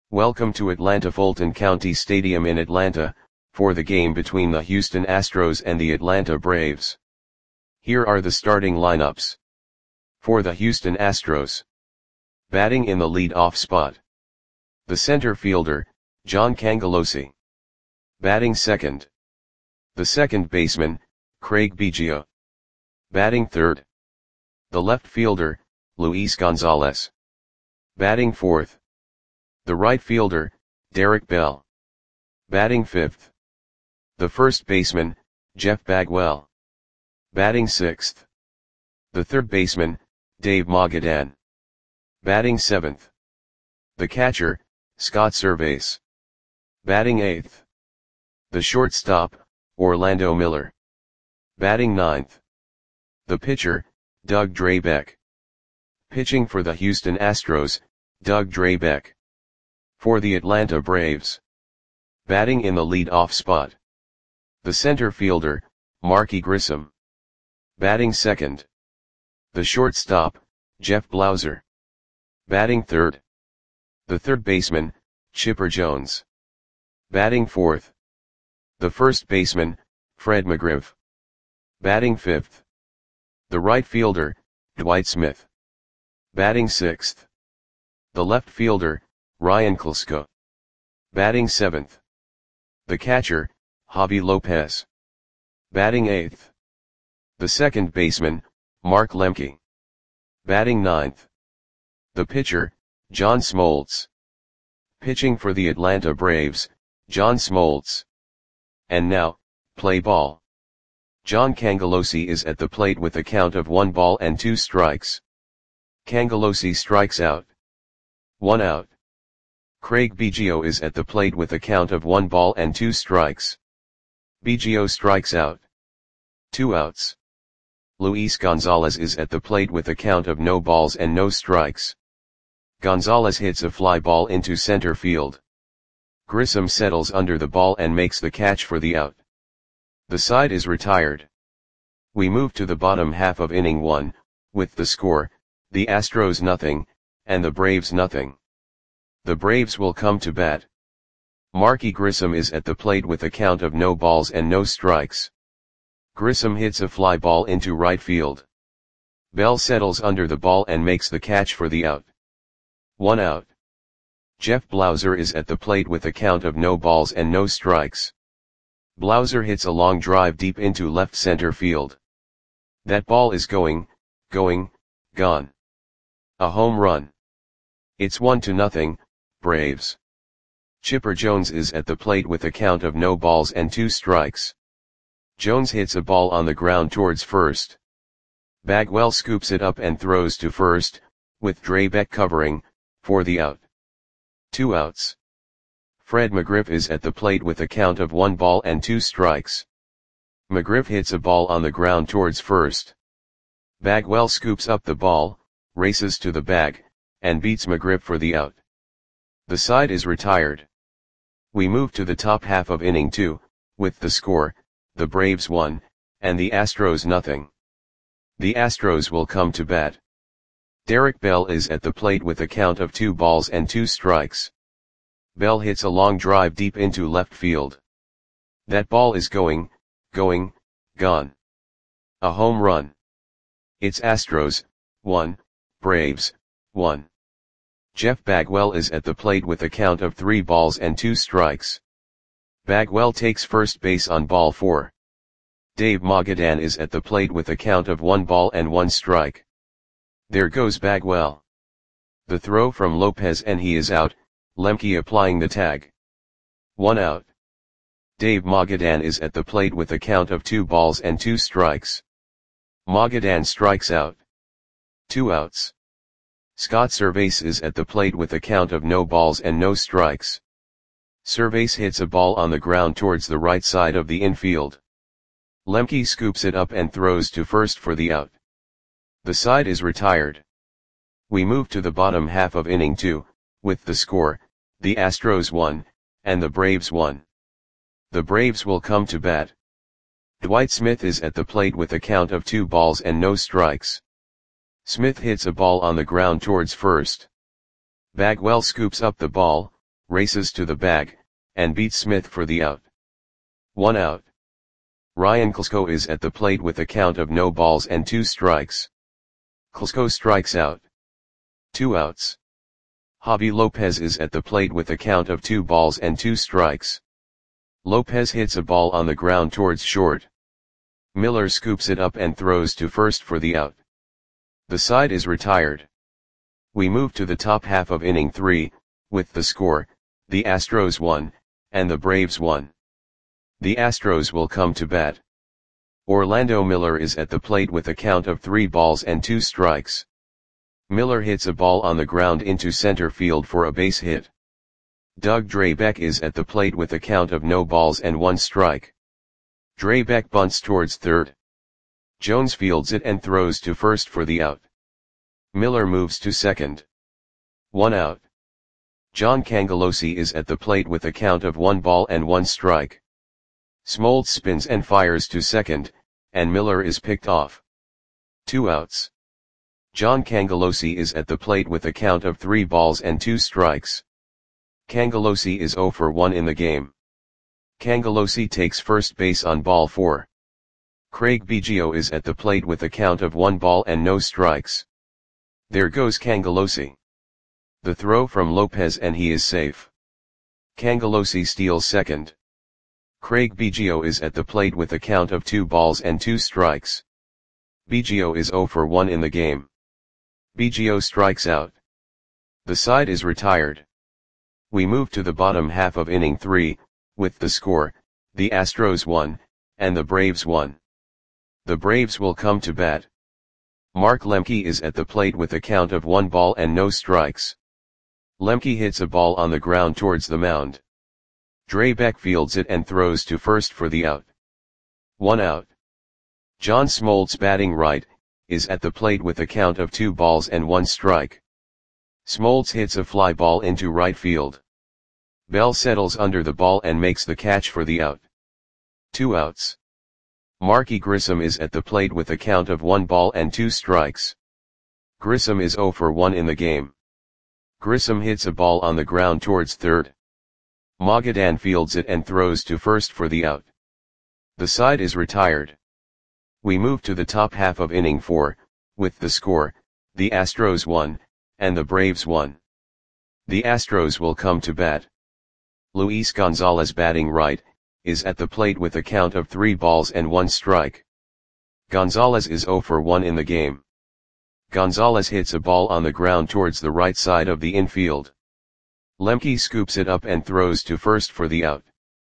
Welcome to Atlanta Fulton County Stadium in Atlanta, for the game between the Houston Astros and the Atlanta Braves. Here are the starting lineups. For the Houston Astros. Batting in the lead-off spot. The center fielder, John Cangelosi. Batting second. The second baseman, Craig Biggio. Batting third. The left fielder, Luis Gonzalez. Batting fourth. The right fielder, Derek Bell. Batting fifth. The first baseman, Jeff Bagwell. Batting sixth. The third baseman, Dave Magadan. Batting seventh. The catcher, Scott Servais. Batting eighth. The shortstop, Orlando Miller. Batting ninth. The pitcher, Doug Drabek. Pitching for the Houston Astros, Doug Drabek. For the Atlanta Braves. Batting in the lead-off spot. The center fielder, Marky Grissom. Batting second. The shortstop, Jeff Blauser. Batting third. The third baseman, Chipper Jones. Batting fourth. The first baseman, Fred McGriff. Batting fifth. The right fielder, Dwight Smith. Batting sixth. The left fielder, Ryan Klesko. Batting seventh. The catcher, Javi Lopez. Batting eighth. The second baseman, Mark Lemke. Batting ninth. The pitcher, John Smoltz. Pitching for the Atlanta Braves, John Smoltz. And now, play ball. John Cangelosi is at the plate with a count of 1 ball and 2 strikes. Cangelosi strikes out. 1 out. Craig Biggio is at the plate with a count of 1 ball and 2 strikes. Biggio strikes out. 2 outs. Luis Gonzalez is at the plate with a count of no balls and no strikes. Gonzalez hits a fly ball into center field. Grissom settles under the ball and makes the catch for the out. The side is retired. We move to the bottom half of inning 1, with the score, the Astros nothing, and the Braves nothing. The Braves will come to bat. Marky Grissom is at the plate with a count of no balls and no strikes. Grissom hits a fly ball into right field. Bell settles under the ball and makes the catch for the out. 1 out. Jeff Blauser is at the plate with a count of no balls and no strikes. Blauser hits a long drive deep into left center field. That ball is going, gone. A home run. It's 1-0, Braves. Chipper Jones is at the plate with a count of no balls and 2 strikes. Jones hits a ball on the ground towards first. Bagwell scoops it up and throws to first, with Drabek covering, for the out. 2 outs. Fred McGriff is at the plate with a count of 1 ball and 2 strikes. McGriff hits a ball on the ground towards first. Bagwell scoops up the ball, races to the bag, and beats McGriff for the out. The side is retired. We move to the top half of inning 2, with the score, the Braves 1, and the Astros nothing. The Astros will come to bat. Derek Bell is at the plate with a count of 2 balls and 2 strikes. Bell hits a long drive deep into left field. That ball is going, gone. A home run. It's Astros, 1, Braves, 1. Jeff Bagwell is at the plate with a count of 3 balls and 2 strikes. Bagwell takes first base on ball 4. Dave Magadan is at the plate with a count of 1 ball and 1 strike. There goes Bagwell. The throw from Lopez and he is out, Lemke applying the tag. 1 out. Dave Magadan is at the plate with a count of 2 balls and 2 strikes. Magadan strikes out. 2 outs. Scott Servais is at the plate with a count of no balls and no strikes. Servais hits a ball on the ground towards the right side of the infield. Lemke scoops it up and throws to first for the out. The side is retired. We move to the bottom half of inning 2, with the score, the Astros 1, and the Braves 1. The Braves will come to bat. Dwight Smith is at the plate with a count of 2 balls and no strikes. Smith hits a ball on the ground towards first. Bagwell scoops up the ball, races to the bag, and beats Smith for the out. 1 out. Ryan Klesko is at the plate with a count of no balls and 2 strikes. Klesko strikes out. 2 outs. Javi Lopez is at the plate with a count of 2 balls and 2 strikes. Lopez hits a ball on the ground towards short. Miller scoops it up and throws to first for the out. The side is retired. We move to the top half of inning 3, with the score, the Astros 1, and the Braves 1. The Astros will come to bat. Orlando Miller is at the plate with a count of 3 balls and 2 strikes. Miller hits a ball on the ground into center field for a base hit. Doug Drabek is at the plate with a count of no balls and 1 strike. Drabek bunts towards third. Jones fields it and throws to first for the out. Miller moves to second. 1 out. John Cangelosi is at the plate with a count of 1 ball and 1 strike. Smoltz spins and fires to second, and Miller is picked off. 2 outs. John Cangelosi is at the plate with a count of 3 balls and 2 strikes. Cangelosi is 0 for 1 in the game. Cangelosi takes first base on ball 4. Craig Biggio is at the plate with a count of 1 ball and no strikes. There goes Cangelosi. The throw from Lopez and he is safe. Cangelosi steals second. Craig Biggio is at the plate with a count of 2 balls and 2 strikes. Biggio is 0 for 1 in the game. Biggio strikes out. The side is retired. We move to the bottom half of inning 3, with the score, the Astros 1, and the Braves 1. The Braves will come to bat. Mark Lemke is at the plate with a count of 1 ball and no strikes. Lemke hits a ball on the ground towards the mound. Drabek fields it and throws to first for the out. 1 out. John Smoltz, batting right, is at the plate with a count of 2 balls and 1 strike. Smoltz hits a fly ball into right field. Bell settles under the ball and makes the catch for the out. 2 outs. Marky Grissom is at the plate with a count of 1 ball and 2 strikes. Grissom is 0 for 1 in the game. Grissom hits a ball on the ground towards third. Magadan fields it and throws to first for the out. The side is retired. We move to the top half of inning 4, with the score, the Astros 1, and the Braves 1. The Astros will come to bat. Luis Gonzalez, batting right, is at the plate with a count of 3 balls and 1 strike. Gonzalez is 0 for 1 in the game. Gonzalez hits a ball on the ground towards the right side of the infield. Lemke scoops it up and throws to first for the out.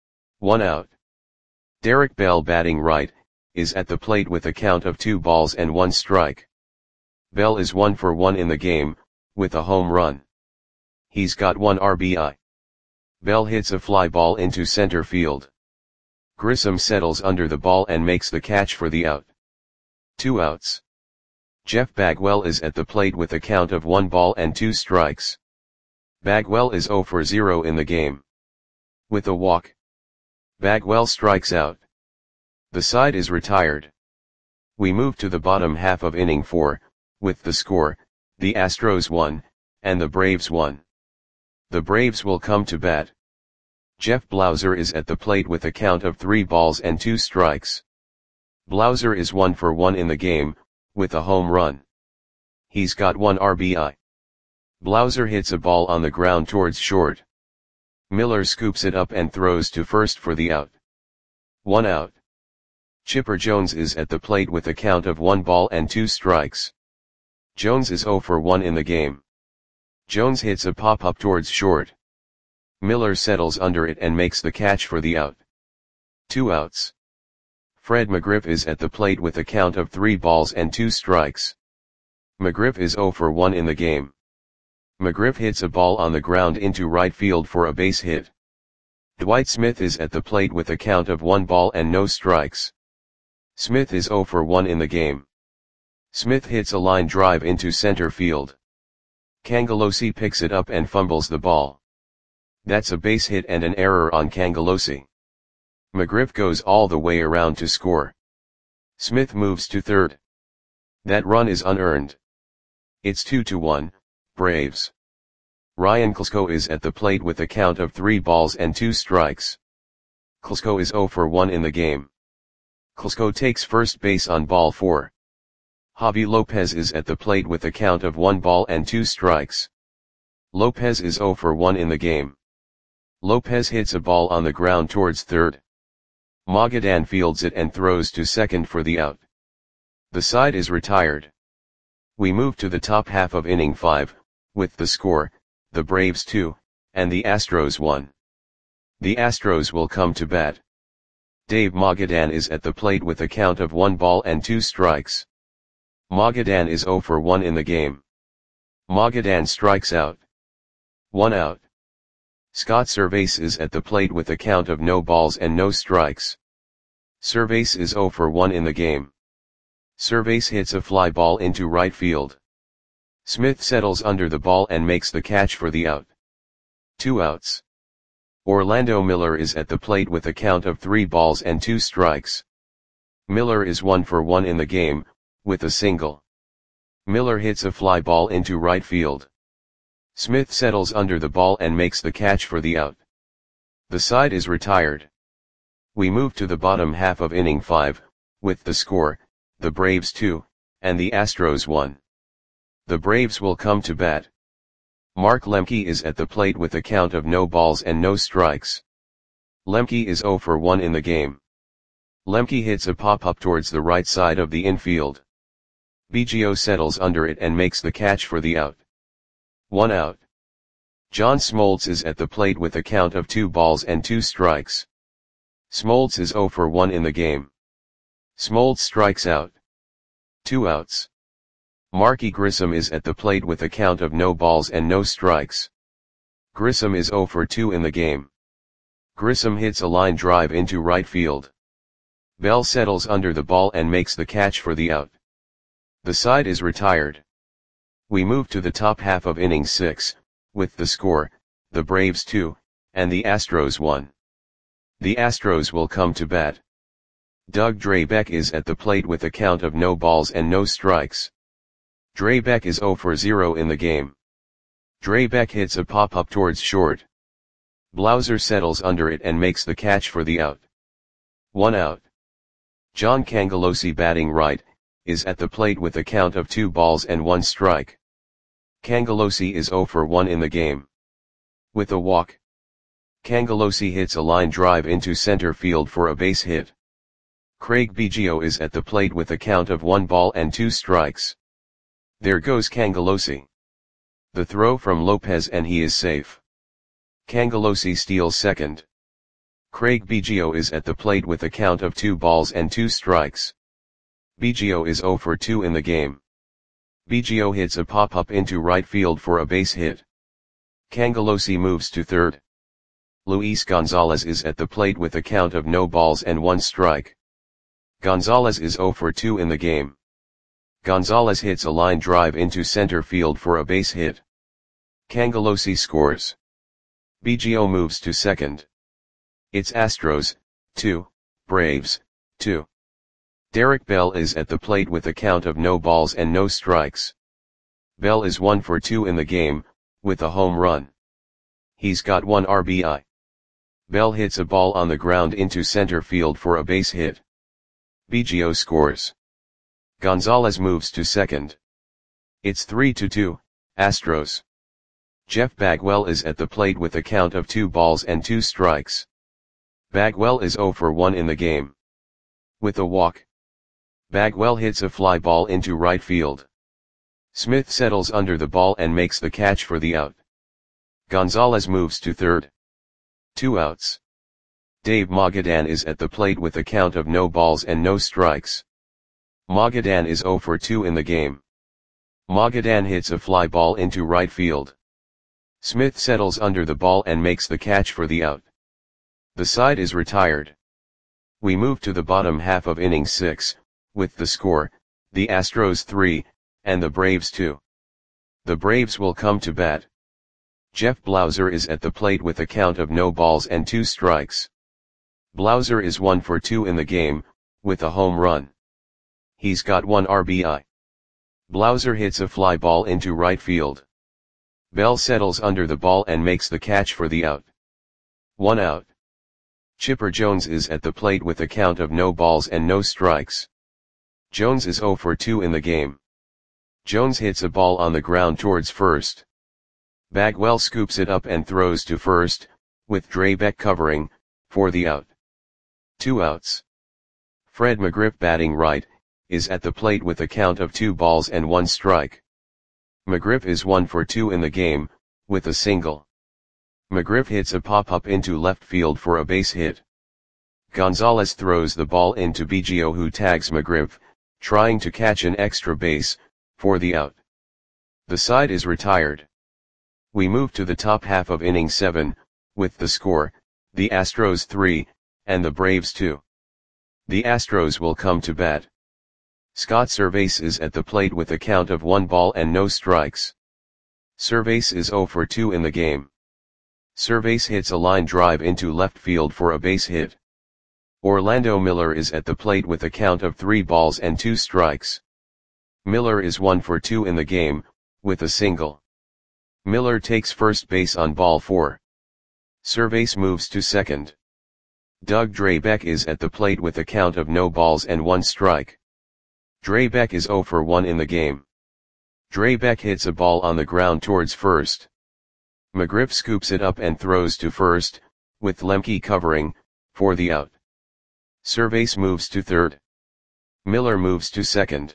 1 out. Derek Bell, batting right, is at the plate with a count of 2 balls and 1 strike. Bell is 1 for 1 in the game, with a home run. He's got 1 RBI. Bell hits a fly ball into center field. Grissom settles under the ball and makes the catch for the out. 2 outs. Jeff Bagwell is at the plate with a count of 1 ball and 2 strikes. Bagwell is 0 for 0 in the game. With a walk, Bagwell strikes out. The side is retired. We move to the bottom half of inning 4, with the score, the Astros 1, and the Braves 1. The Braves will come to bat. Jeff Blauser is at the plate with a count of 3 balls and 2 strikes. Blauser is 1 for 1 in the game, with a home run. He's got 1 RBI. Blauser hits a ball on the ground towards short. Miller scoops it up and throws to first for the out. 1 out. Chipper Jones is at the plate with a count of 1 ball and 2 strikes. Jones is 0 for 1 in the game. Jones hits a pop-up towards short. Miller settles under it and makes the catch for the out. 2 outs. Fred McGriff is at the plate with a count of 3 balls and 2 strikes. McGriff is 0 for 1 in the game. McGriff hits a ball on the ground into right field for a base hit. Dwight Smith is at the plate with a count of 1 ball and no strikes. Smith is 0 for 1 in the game. Smith hits a line drive into center field. Cangelosi picks it up and fumbles the ball. That's a base hit and an error on Cangelosi. McGriff goes all the way around to score. Smith moves to third. That run is unearned. It's 2-1, Braves. Ryan Klesko is at the plate with a count of 3 balls and 2 strikes. Klesko is 0 for 1 in the game. Klesko takes first base on ball 4. Javi Lopez is at the plate with a count of 1 ball and 2 strikes. Lopez is 0 for 1 in the game. Lopez hits a ball on the ground towards third. Magadan fields it and throws to second for the out. The side is retired. We move to the top half of inning 5, with the score, the Braves 2, and the Astros 1. The Astros will come to bat. Dave Magadan is at the plate with a count of 1 ball and 2 strikes. Magadan is 0 for 1 in the game. Magadan strikes out. 1 out. Scott Servais is at the plate with a count of no balls and no strikes. Servais is 0 for 1 in the game. Servais hits a fly ball into right field. Smith settles under the ball and makes the catch for the out. 2 outs. Orlando Miller is at the plate with a count of 3 balls and 2 strikes. Miller is 1 for 1 in the game, with a single. Miller hits a fly ball into right field. Smith settles under the ball and makes the catch for the out. The side is retired. We move to the bottom half of inning 5, with the score, the Braves 2, and the Astros 1. The Braves will come to bat. Mark Lemke is at the plate with a count of no balls and no strikes. Lemke is 0 for 1 in the game. Lemke hits a pop-up towards the right side of the infield. Biggio settles under it and makes the catch for the out. 1 out. John Smoltz is at the plate with a count of 2 balls and 2 strikes. Smoltz is 0 for 1 in the game. Smoltz strikes out. 2 outs. Marky Grissom is at the plate with a count of no balls and no strikes. Grissom is 0 for 2 in the game. Grissom hits a line drive into right field. Bell settles under the ball and makes the catch for the out. The side is retired. We move to the top half of inning 6, with the score, the Braves 2, and the Astros 1. The Astros will come to bat. Doug Drabek is at the plate with a count of no balls and no strikes. Drabek is 0 for 0 in the game. Drabek hits a pop-up towards short. Blauser settles under it and makes the catch for the out. 1 out. John Cangelosi, batting right, is at the plate with a count of 2 balls and 1 strike. Cangelosi is 0 for 1 in the game. With a walk. Cangelosi hits a line drive into center field for a base hit. Craig Biggio is at the plate with a count of 1 ball and 2 strikes. There goes Cangelosi. The throw from Lopez and he is safe. Cangelosi steals second. Craig Biggio is at the plate with a count of 2 balls and 2 strikes. Biggio is 0 for 2 in the game. Biggio hits a pop-up into right field for a base hit. Cangelosi moves to third. Luis Gonzalez is at the plate with a count of no balls and 1 strike. Gonzalez is 0 for 2 in the game. Gonzalez hits a line drive into center field for a base hit. Cangelosi scores. Biggio moves to second. It's Astros, 2, Braves, 2. Derek Bell is at the plate with a count of no balls and no strikes. Bell is 1 for 2 in the game, with a home run. He's got 1 RBI. Bell hits a ball on the ground into center field for a base hit. Biggio scores. Gonzalez moves to second. It's 3-2, Astros. Jeff Bagwell is at the plate with a count of 2 balls and 2 strikes. Bagwell is 0 for 1 in the game. With a walk. Bagwell hits a fly ball into right field. Smith settles under the ball and makes the catch for the out. Gonzalez moves to third. 2 outs. Dave Magadan is at the plate with a count of no balls and no strikes. Magadan is 0 for 2 in the game. Magadan hits a fly ball into right field. Smith settles under the ball and makes the catch for the out. The side is retired. We move to the bottom half of inning 6, with the score, the Astros 3, and the Braves 2. The Braves will come to bat. Jeff Blauser is at the plate with a count of no balls and 2 strikes. Blauser is 1 for 2 in the game, with a home run. He's got 1 RBI. Blauser hits a fly ball into right field. Bell settles under the ball and makes the catch for the out. 1 out. Chipper Jones is at the plate with a count of no balls and no strikes. Jones is 0 for 2 in the game. Jones hits a ball on the ground towards first. Bagwell scoops it up and throws to first, with Drabek covering, for the out. 2 outs. Fred McGriff batting right, is at the plate with a count of 2 balls and 1 strike. McGriff is 1 for 2 in the game, with a single. McGriff hits a pop-up into left field for a base hit. Gonzalez throws the ball into Biggio, who tags McGriff, trying to catch an extra base, for the out. The side is retired. We move to the top half of inning 7, with the score, the Astros 3, and the Braves 2. The Astros will come to bat. Scott Servais is at the plate with a count of 1 ball and no strikes. Servais is 0 for 2 in the game. Servais hits a line drive into left field for a base hit. Orlando Miller is at the plate with a count of 3 balls and 2 strikes. Miller is 1 for 2 in the game, with a single. Miller takes first base on ball 4. Servais moves to second. Doug Drabek is at the plate with a count of no balls and 1 strike. Drabek is 0 for 1 in the game. Drabek hits a ball on the ground towards first. McGriff scoops it up and throws to first, with Lemke covering, for the out. Servais moves to third. Miller moves to second.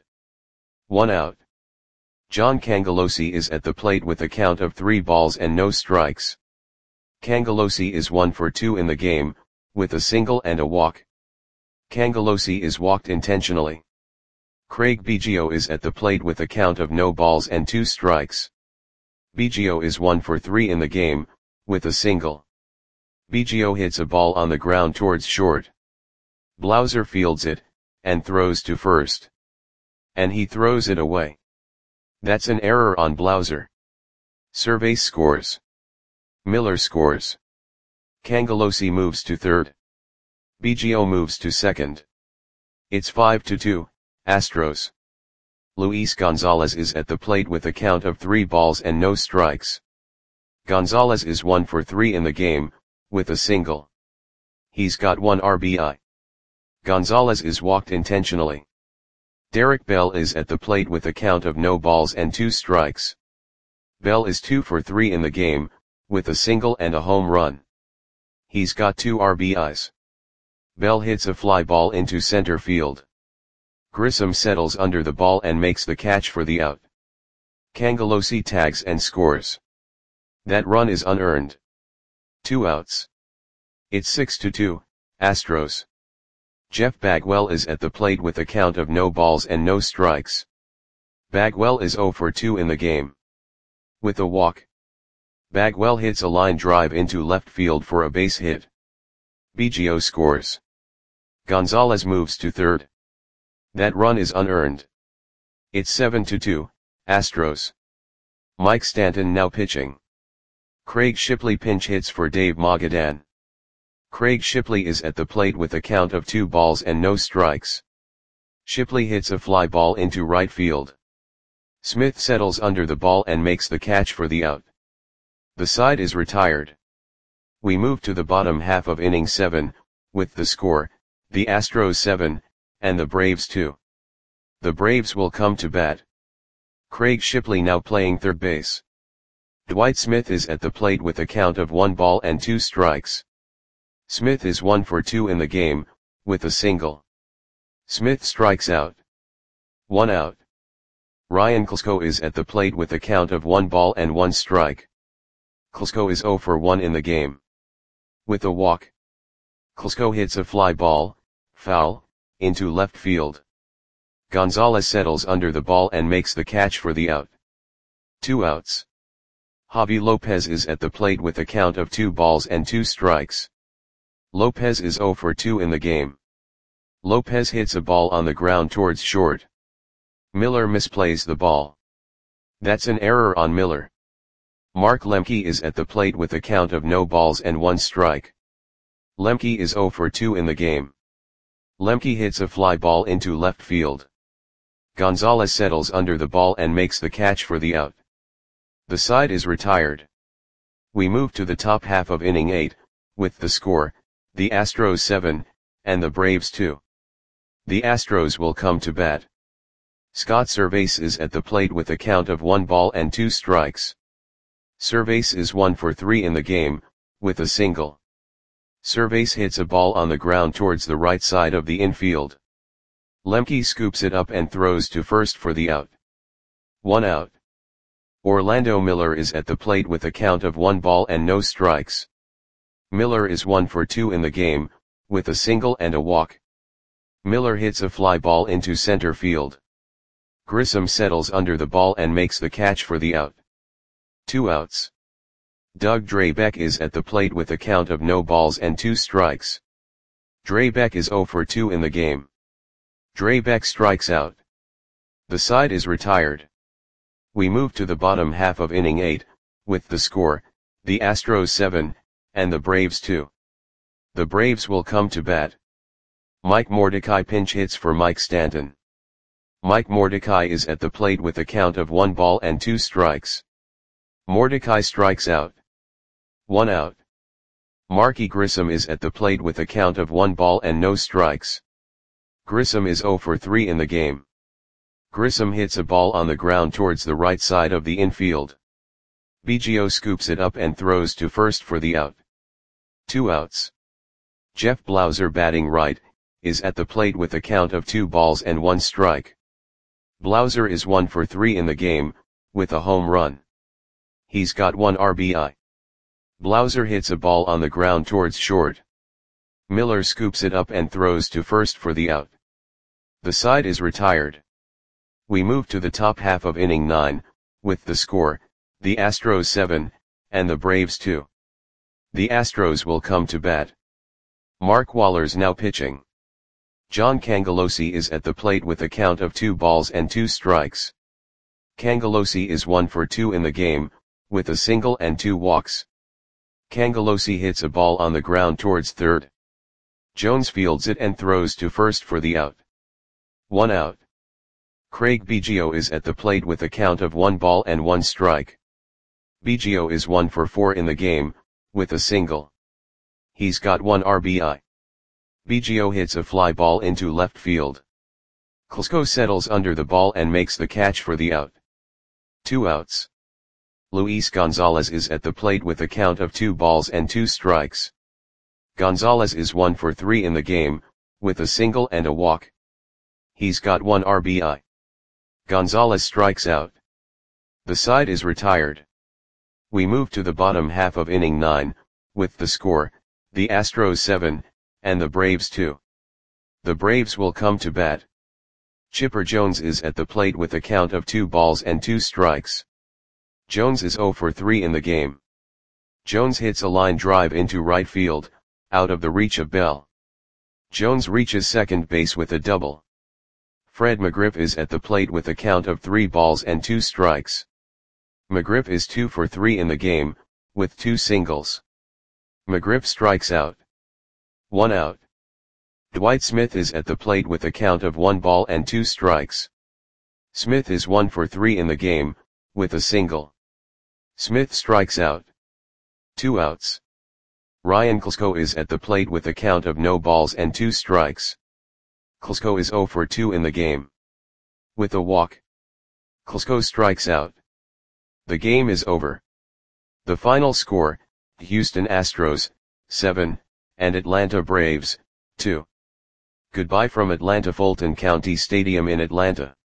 1 out. John Cangelosi is at the plate with a count of 3 balls and no strikes. Cangelosi is 1 for 2 in the game, with a single and a walk. Cangelosi is walked intentionally. Craig Biggio is at the plate with a count of no balls and 2 strikes. Biggio is 1 for 3 in the game, with a single. Biggio hits a ball on the ground towards short. Blauser fields it, and throws to first. And he throws it away. That's an error on Blauser. Servais scores. Miller scores. Cangelosi moves to third. Biggio moves to second. It's 5-2, Astros. Luis Gonzalez is at the plate with a count of 3 balls and no strikes. Gonzalez is 1 for 3 in the game, with a single. He's got 1 RBI. Gonzalez is walked intentionally. Derek Bell is at the plate with a count of no balls and 2 strikes. Bell is 2 for 3 in the game, with a single and a home run. He's got 2 RBIs. Bell hits a fly ball into center field. Grissom settles under the ball and makes the catch for the out. Cangelosi tags and scores. That run is unearned. 2 outs. It's 6-2, Astros. Jeff Bagwell is at the plate with a count of no balls and no strikes. Bagwell is 0 for 2 in the game. With a walk. Bagwell hits a line drive into left field for a base hit. Biggio scores. Gonzalez moves to third. That run is unearned. It's 7-2, Astros. Mike Stanton now pitching. Craig Shipley pinch hits for Dave Magadan. Craig Shipley is at the plate with a count of 2 balls and no strikes. Shipley hits a fly ball into right field. Smith settles under the ball and makes the catch for the out. The side is retired. We move to the bottom half of inning 7, with the score, the Astros 7, and the Braves 2. The Braves will come to bat. Craig Shipley now playing third base. Dwight Smith is at the plate with a count of 1 ball and 2 strikes. Smith is 1 for 2 in the game, with a single. Smith strikes out. 1 out. Ryan Klesko is at the plate with a count of 1 ball and 1 strike. Klesko is 0 for 1 in the game. With a walk. Klesko hits a fly ball, foul, into left field. Gonzalez settles under the ball and makes the catch for the out. 2 outs. Javi Lopez is at the plate with a count of 2 balls and 2 strikes. Lopez is 0 for 2 in the game. Lopez hits a ball on the ground towards short. Miller misplays the ball. That's an error on Miller. Mark Lemke is at the plate with a count of no balls and 1 strike. Lemke is 0 for 2 in the game. Lemke hits a fly ball into left field. Gonzalez settles under the ball and makes the catch for the out. The side is retired. We move to the top half of inning 8, with the score, the Astros 7, and the Braves 2. The Astros will come to bat. Scott Servais is at the plate with a count of 1 ball and 2 strikes. Servais is 1 for 3 in the game, with a single. Servais hits a ball on the ground towards the right side of the infield. Lemke scoops it up and throws to first for the out. 1 out. Orlando Miller is at the plate with a count of 1 ball and no strikes. Miller is 1 for 2 in the game, with a single and a walk. Miller hits a fly ball into center field. Grissom settles under the ball and makes the catch for the out. 2 outs. Doug Drabek is at the plate with a count of no balls and 2 strikes. Drabek is 0 for 2 in the game. Drabek strikes out. The side is retired. We move to the bottom half of inning 8, with the score, the Astros 7, and the Braves 2. The Braves will come to bat. Mike Mordecai pinch hits for Mike Stanton. Mike Mordecai is at the plate with a count of 1 ball and 2 strikes. Mordecai strikes out. 1 out. Marky Grissom is at the plate with a count of 1 ball and no strikes. Grissom is 0 for 3 in the game. Grissom hits a ball on the ground towards the right side of the infield. Biggio scoops it up and throws to first for the out. 2 outs. Jeff Blauser, batting right, is at the plate with a count of 2 balls and 1 strike. Blauser is 1 for 3 in the game, with a home run. He's got 1 RBI. Blauser hits a ball on the ground towards short. Miller scoops it up and throws to first for the out. The side is retired. We move to the top half of inning 9, with the score, the Astros 7, and the Braves 2. The Astros will come to bat. Mark Waller's now pitching. John Cangelosi is at the plate with a count of 2 balls and 2 strikes. Cangelosi is 1 for 2 in the game, with a single and 2 walks. Cangelosi hits a ball on the ground towards third. Jones fields it and throws to first for the out. 1 out. Craig Biggio is at the plate with a count of 1 ball and 1 strike. Biggio is 1 for 4 in the game, with a single. He's got 1 RBI. Biggio hits a fly ball into left field. Klesko settles under the ball and makes the catch for the out. 2 outs. Luis Gonzalez is at the plate with a count of 2 balls and 2 strikes. Gonzalez is 1 for 3 in the game, with a single and a walk. He's got 1 RBI. Gonzalez strikes out. The side is retired. We move to the bottom half of inning 9, with the score, the Astros 7, and the Braves 2. The Braves will come to bat. Chipper Jones is at the plate with a count of 2 balls and 2 strikes. Jones is 0 for 3 in the game. Jones hits a line drive into right field, out of the reach of Bell. Jones reaches second base with a double. Fred McGriff is at the plate with a count of 3 balls and 2 strikes. McGriff is 2 for 3 in the game, with 2 singles. McGriff strikes out. 1 out. Dwight Smith is at the plate with a count of 1 ball and 2 strikes. Smith is 1 for 3 in the game, with a single. Smith strikes out. 2 outs. Ryan Klesko is at the plate with a count of no balls and 2 strikes. Klesko is 0 for 2 in the game. With a walk. Klesko strikes out. The game is over. The final score, Houston Astros, 7, and Atlanta Braves, 2. Goodbye from Atlanta Fulton County Stadium in Atlanta.